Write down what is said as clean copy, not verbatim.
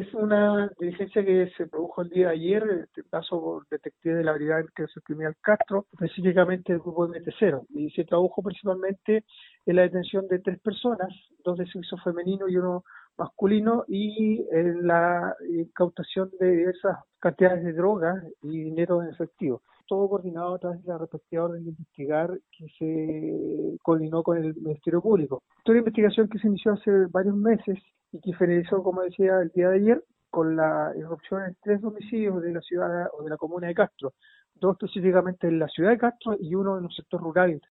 Es una diligencia que se produjo el día de ayer, en este caso por detectives de la Brigada de Investigación Criminal Castro, específicamente del grupo MT0, y se tradujo principalmente en la detención de 3 personas, 2 de sexo femenino y uno masculino, y en la incautación de diversas cantidades de drogas y dinero en efectivo. Todo coordinado a través de la respectiva orden de investigar que se coordinó con el Ministerio Público. Toda la investigación que se inició hace varios meses y que finalizó, como decía, el día de ayer, con la irrupción en 3 domicilios de la ciudad o de la comuna de Castro, 2 específicamente en la ciudad de Castro y uno en un sector rural